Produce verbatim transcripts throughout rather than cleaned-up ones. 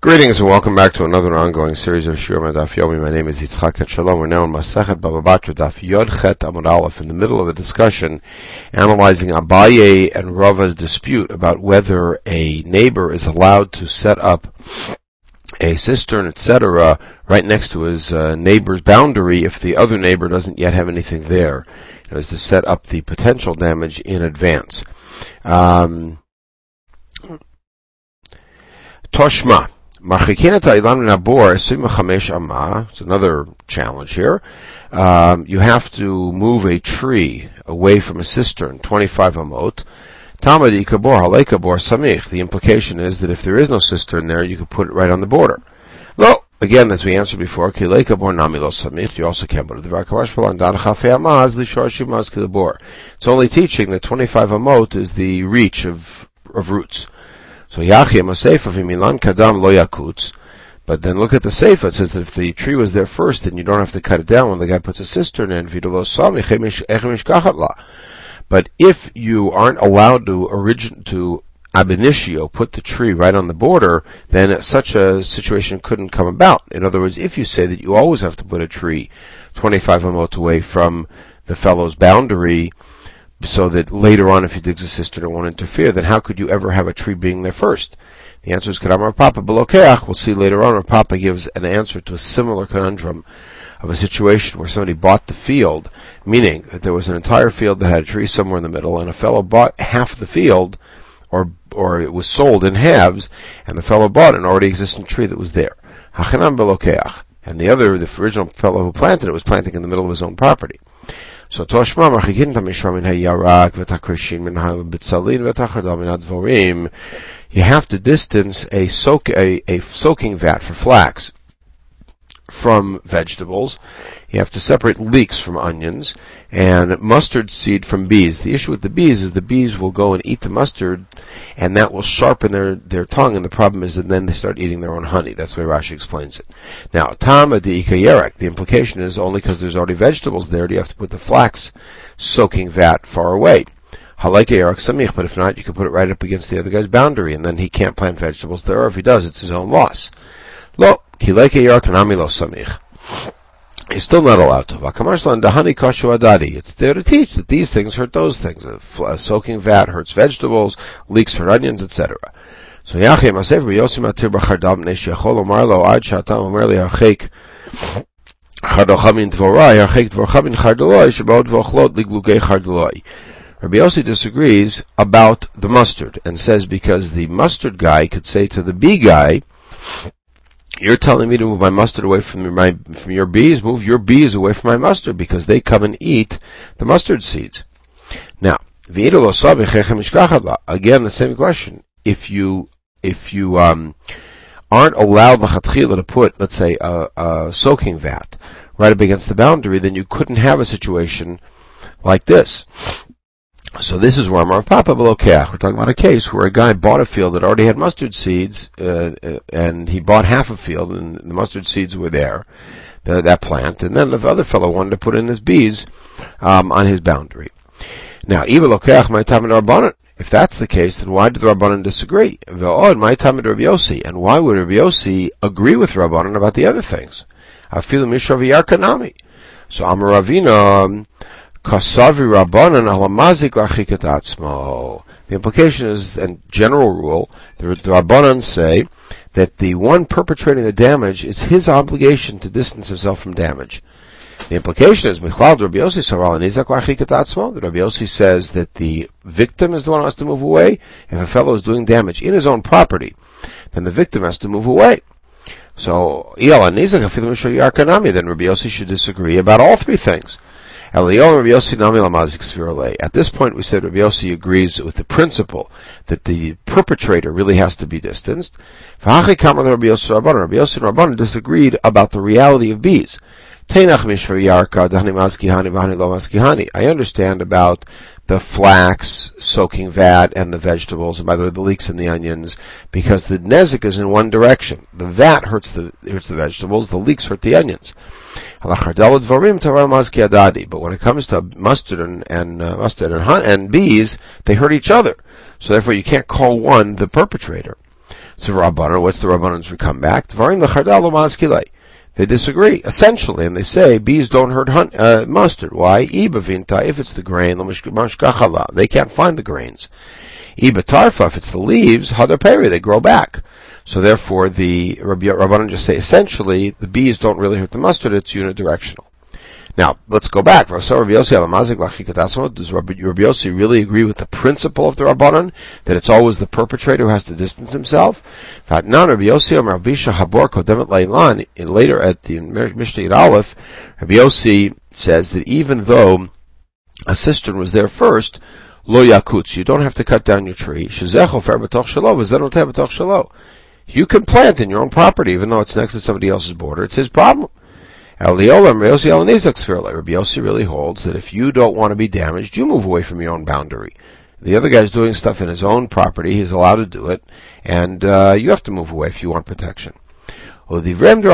Greetings and welcome back to another ongoing series of Shiurim Daf Yomi. My name is Yitzchak and Shalom. We're now in Masechet Bava Batra Daf Yod Chet Amud Aleph, in the middle of a discussion analyzing Abaye and Rava's dispute about whether a neighbor is allowed to set up a cistern, et cetera, right next to his uh, neighbor's boundary if the other neighbor doesn't yet have anything there. It was to set up the potential damage in advance. Um, Toshma. It's another challenge here. Um, you have to move a tree away from a cistern, twenty-five amot. The implication is that if there is no cistern there, you could put it right on the border. Well, again, as we answered before, you also can't put it. It's only teaching that twenty-five amot is the reach of, of roots. So Yachim, a Seifa, Vimilan Kadam Lo Yakutz. But then look at the Seifa, it says that if the tree was there first, then you don't have to cut it down when the guy puts a cistern in. But if you aren't allowed to origin to ab initio put the tree right on the border, then such a situation couldn't come about. In other words, if you say that you always have to put a tree twenty-five amot away from the fellow's boundary, so that later on, if he digs a cistern, it won't interfere, then how could you ever have a tree being there first? The answer is Kadam Rav Papa Belokeach. We'll see later on, Rav Papa gives an answer to a similar conundrum of a situation where somebody bought the field, meaning that there was an entire field that had a tree somewhere in the middle, and a fellow bought half the field, or or it was sold in halves, and the fellow bought an already existing tree that was there. Hachanam Belokeach. And the other, the original fellow who planted it, was planting in the middle of his own property. So Toshma marchikin tamishra min hayarak v'takrishin min habitzalin v'tachardal min advorim. You have to distance a soak a, a soaking vat for flax from vegetables. You have to separate leeks from onions and mustard seed from bees. The issue with the bees is the bees will go and eat the mustard, and that will sharpen their, their tongue, and the problem is that then they start eating their own honey. That's the way Rashi explains it. Now, Tama de Ikayerek, the implication is only because there's already vegetables there do you have to put the flax soaking vat far away. Halakayerek samich, but if not, you can put it right up against the other guy's boundary, and then he can't plant vegetables there, or if he does, it's his own loss. Lo, kilekayerek kanami lo samich. He's still not allowed to. It's there to teach that these things hurt those things. A, a soaking vat hurts vegetables, leeks hurt onions, et cetera. So Yachim Asev Yosim Atir Bachardam Neshechol Omarlo Ad Shatam Omerli Archek Chardochamin Dvorai Archek Dvorchamin Chardoloi Shabot Vochlot Liglugei Chardoloi. Rabbi Yossi disagrees about the mustard and says because the mustard guy could say to the bee guy, you're telling me to move my mustard away from my from your bees? Move your bees away from my mustard because they come and eat the mustard seeds. Now, again, the same question. If you if you um, aren't allowed l'chatchila to put, let's say, a, a soaking vat right up against the boundary, then you couldn't have a situation like this. So this is where Amar Papa Belokeach. We're talking about a case where a guy bought a field that already had mustard seeds, uh, and he bought half a field, and the mustard seeds were there, the, that plant, and then the other fellow wanted to put in his bees um, on his boundary. Now, if that's the case, then why did the Rabbanan disagree? And why would Rabbi Yossi agree with Rabbanan about the other things? So Amar Ravina. The implication is, and general rule, the, the Rabbanan say that the one perpetrating the damage is his obligation to distance himself from damage. The implication is, Michlal Rabbi Yossi that Rabbi Yossi says that the victim is the one who has to move away. If a fellow is doing damage in his own property, then the victim has to move away. So, then Rabbi Yossi should disagree about all three things. At this point, we said Rabbi Yossi agrees with the principle that the perpetrator really has to be distanced. Rabbi Yossi and Rabbanan disagreed about the reality of bees. I understand about the flax soaking vat and the vegetables, and by the way, the leeks and the onions, because the nezik is in one direction. The vat hurts the hurts the vegetables, the leeks hurt the onions. But when it comes to mustard and, and uh, mustard and, and bees, they hurt each other. So therefore, you can't call one the perpetrator. So Rabbanan, what's the Rabbanan's comeback? Dvarim l'chardal lo maskilei. They disagree, essentially, and they say bees don't hurt hun- uh, mustard. Why? Iba vinta, if it's the grain, l'mashkachala, they can't find the grains. Iba tarfa, if it's the leaves, hadar peri, they grow back. So therefore, the Rabbanan just say, essentially, the bees don't really hurt the mustard, it's unidirectional. Now, let's go back. Does Rabbi Yossi really agree with the principle of the Rabbanan, that it's always the perpetrator who has to distance himself? Later at the Mishnah Yud Aleph, Rabbi Yossi says that even though a cistern was there first, lo yakutz, you don't have to cut down your tree. You can plant in your own property, even though it's next to somebody else's border. It's his problem. Rabbi Yossi really holds that if you don't want to be damaged, you move away from your own boundary. The other guy's doing stuff in his own property, he's allowed to do it, and uh, you have to move away if you want protection. And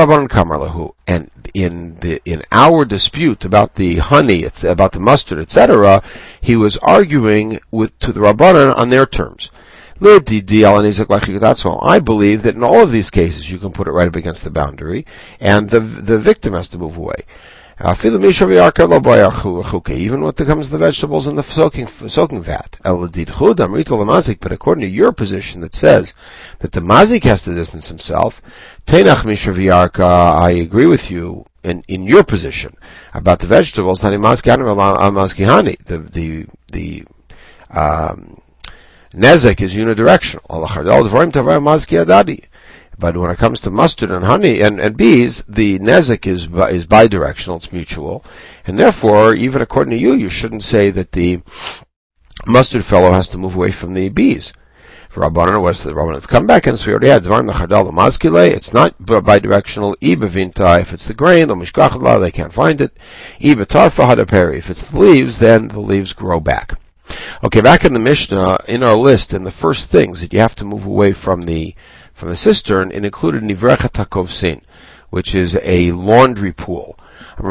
in the in our dispute about the honey, it's about the mustard, et cetera, he was arguing with to the Rabbanan on their terms. I believe that in all of these cases you can put it right up against the boundary, and the the victim has to move away. Even when it comes to the vegetables in the soaking, soaking vat. But according to your position that says that the mazik has to distance himself, I agree with you in, in your position about the vegetables. The, the, the, um, nezek is unidirectional. But when it comes to mustard and honey and, and bees, the nezek is is bidirectional, it's mutual, and therefore, even according to you, you shouldn't say that the mustard fellow has to move away from the bees. For Rabbanan, what's the Rabbanan? It's come back and so we already had Dvarim Mechardal L'Maskile. It's not bidirectional. Iba Vinta, if it's the grain, L'Mishkachla, they can't find it. Iba Tarfa Hadaperi, if it's the leaves, then the leaves grow back. Okay, back in the Mishnah, in our list, in the first things that you have to move away from the from the cistern, it included Nivrecha Takovsin, which is a laundry pool. He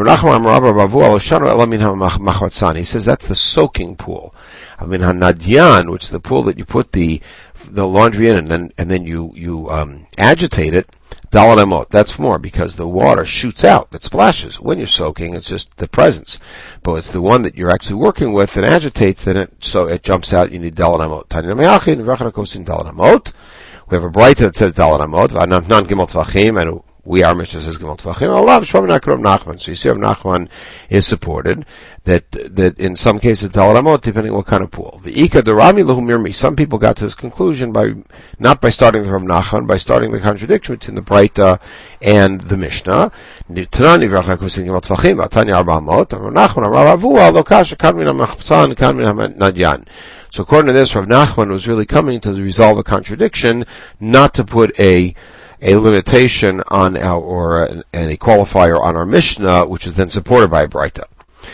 says that's the soaking pool. Nadyan, which is the pool that you put the the laundry in and then and then you you um, agitate it. Dalalemot. That's more because the water shoots out. It splashes. When you're soaking, it's just the presence. But it's the one that you're actually working with that agitates, then it so it jumps out. You need dalalemot. We have a bright that says dalalemot. Non gimel tvachim, and we our Mishnah says gimel tvachim. Allah v'shvamnak Rav Nachman. So you see, Rav Nachman is supported that that in some cases dalalemot, depending on what kind of pool. The ika derami lehu mirmi. Some people got to this conclusion by not by starting the Rav Nachman, by starting the contradiction between the Breita and the Mishnah. Tanani v'rachnakusin gimel tvachim. Atanya arba amot. Rav Nachman Rav Avuha lo kasha kan min hamachpsan kan min hamadyan. So according to this, Rav Nachman was really coming to resolve a contradiction, not to put a a limitation on our, or a, and a qualifier on our Mishnah, which is then supported by a Breita.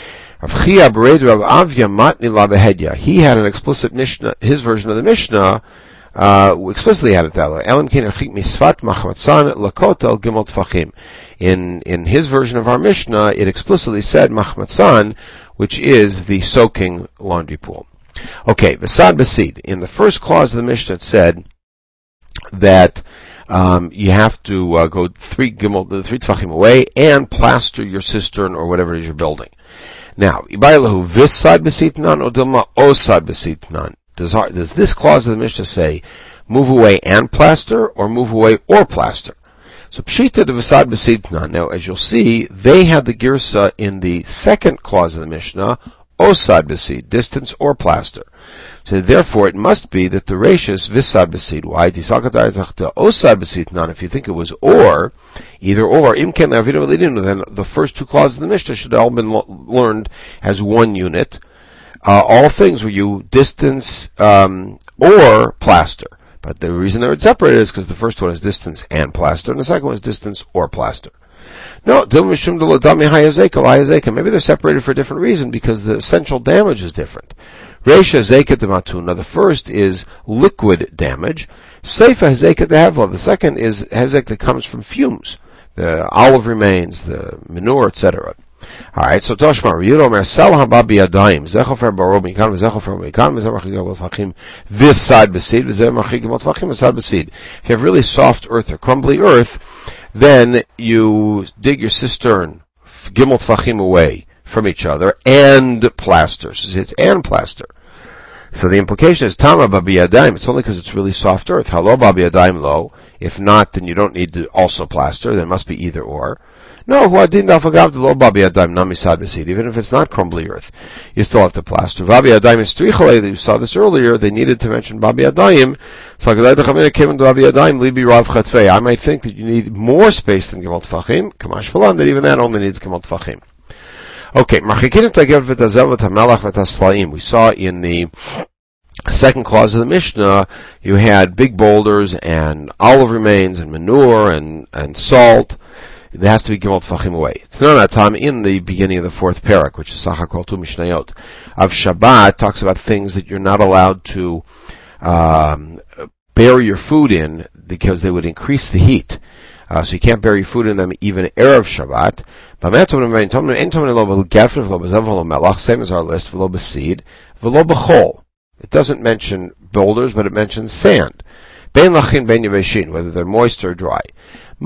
He had an explicit Mishnah, his version of the Mishnah, uh, explicitly had it that way. In, in his version of our Mishnah, it explicitly said Machmatzan, which is the soaking laundry pool. Okay, Vasad Basid. In the first clause of the Mishnah, it said that um, you have to uh, go three gimel, three tefachim away and plaster your cistern or whatever it is you're building. Now, Ibaylahu Visad Basitnan or Dilma Osad Basitnan. Does does this clause of the Mishnah say move away and plaster or move away or plaster? So Pshita de Visad Basitnan. Now, as you'll see, they had the girsa in the second clause of the Mishnah. Osad Basid, distance or plaster. So therefore it must be that the ratius Visad Basid. Why? Osad Basid Nan. If you think it was or, either or, Imken Avidim, then the first two clauses of the Mishnah should have all been lo- learned as one unit. Uh, all things where you distance um, or plaster. But the reason they're separated is because the first one is distance and plaster, and the second one is distance or plaster. No, maybe they're separated for a different reason because the essential damage is different. Reisha zeka dematuna. The first is liquid damage. Seifa hezeka dehevla. The second is hezek that comes from fumes, the olive remains, the manure, et cetera. Alright, so Toshma, Yehuda Omer, Sel haba biyadayim, zechofer baro mikan, v'zechofer mikan, v'zeh machik gimel tvachim, v'sad b'sid, v'zeh machik gimel tvachim, v'sad b'sid. If you have really soft earth or crumbly earth, then you dig your cistern, gimel tvachim away from each other, and plaster. So it's and plaster. So the implication is, Tama babiyadayim, it's only because it's really soft earth. Halo babiyadayim lo. If not, then you don't need to also plaster. There must be either or. No, even if it's not crumbly earth, you still have to plaster. You saw this earlier, they needed to mention Babi Adayim. So I might think that you need more space than Gimel Tfachim. Kamash Falan, that even that only needs Gimel Tfachim. Okay, we saw in the second clause of the Mishnah, you had big boulders and olive remains and manure and, and salt. There has to be Gimel Tfachim away. It's not that time in the beginning of the fourth parak, which is Sachakol Tu Mishnayot. Of Shabbat talks about things that you're not allowed to um, bury your food in because they would increase the heat. Uh, so you can't bury your food in them even Erev Shabbat. Same as our list. V'lo b'seed. V'lo b'chol. It doesn't mention boulders, but it mentions sand. Bein lachin, bein yaveshin, whether they're moist or dry. So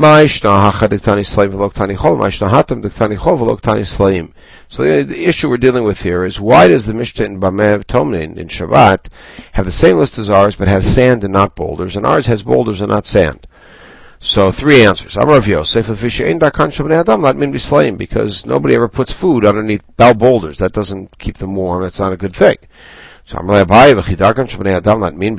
the, the issue we're dealing with here is, why does the Mishnah in Bameh Tomnin in Shabbat have the same list as ours, but has sand and not boulders, and ours has boulders and not sand? So three answers. Because nobody ever puts food underneath boulders. That doesn't keep them warm. That's not a good thing. So that mean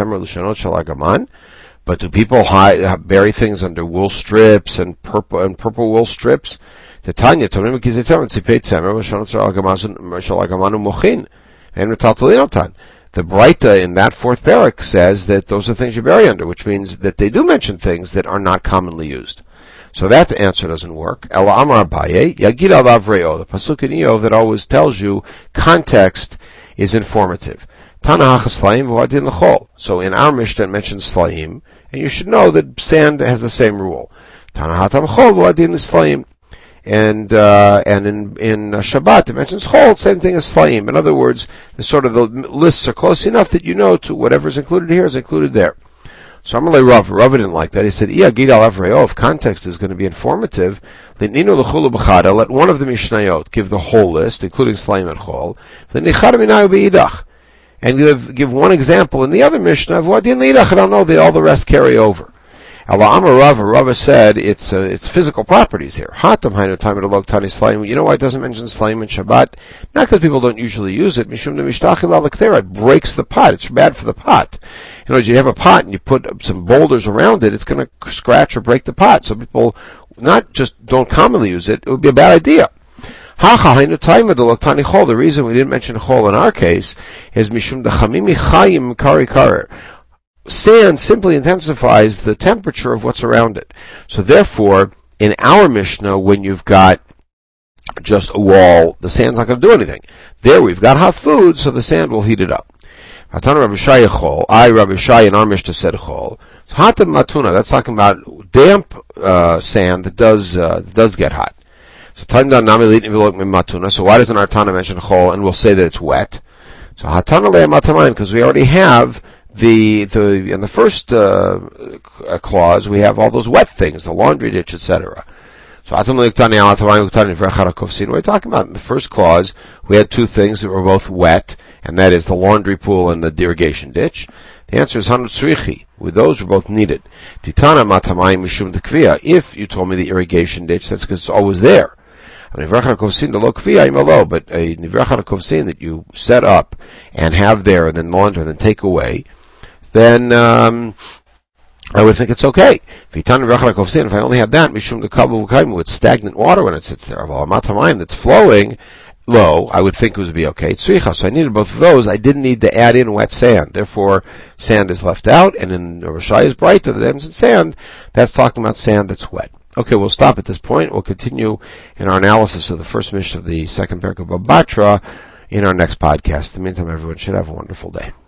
but do people hide, bury things under wool strips and purple and purple wool strips? The Tanya told him because it's The Breita in that fourth parak says that those are things you bury under, which means that they do mention things that are not commonly used. So that answer doesn't work. Ela Amar Abaye, Yagid alav re'o, the pasuk in Eov that always tells you context is informative. Tana hachas v'adin l'chol. So in our Mishnah it mentions slaim, and you should know that sand has the same rule. Tana hatam chol v'adin l'slaim. And, uh, and in, in Shabbat it mentions chol, same thing as slaim. In other words, the sort of the lists are close enough that you know to whatever's included here is included there. So Amalei Rav, Rav didn't like that. He said, if context is going to be informative, let one of the Mishnayot give the whole list, including slaim and chol, and give, give one example in the other Mishnah of what in I don't know, they all the rest carry over. Allah Amar Rava, Rava said it's uh, it's physical properties here. Hatam hainu time log tani slaim. You know why it doesn't mention slaim in Shabbat? Not because people don't usually use it. Mishum de mishtachil al-kthera. It breaks the pot. It's bad for the pot. You know, you have a pot and you put some boulders around it, it's going to scratch or break the pot. So people not just don't commonly use it. It would be a bad idea. The reason we didn't mention chol in our case is mishum de chamimi chayim kari karer. Sand simply intensifies the temperature of what's around it. So therefore, in our Mishnah, when you've got just a wall, the sand's not going to do anything. There we've got hot food, so the sand will heat it up. Hatana Rabbi Shai chol. I, Rabbi Shai, in our Mishnah said chol. So hatam matuna, that's talking about damp uh, sand that does uh, that does get hot. So matuna. So why doesn't our Tana mention chol, and we'll say that it's wet? So hatana le'matamayim, because we already have The, the, in the first, uh, clause, we have all those wet things, the laundry ditch, et cetera. So, what are we talking about? In the first clause, we had two things that were both wet, and that is the laundry pool and the irrigation ditch. The answer is Hanutzrichi. With those, were both needed. Titana matamayim mishum tekvia. If you told me the irrigation ditch, that's because it's always there. But a nivrachan kovsin that you set up and have there and then launder and then take away, then um, I would think it's okay. If I only had that, mishum dekabel with stagnant water when it sits there, that's flowing low, I would think it would be okay. So I needed both of those. I didn't need to add in wet sand. Therefore, sand is left out, and in Rishai is Breita that ends in sand. That's talking about sand that's wet. Okay, we'll stop at this point. We'll continue in our analysis of the first Mishnah of the second parak of Baba Batra in our next podcast. In the meantime, everyone should have a wonderful day.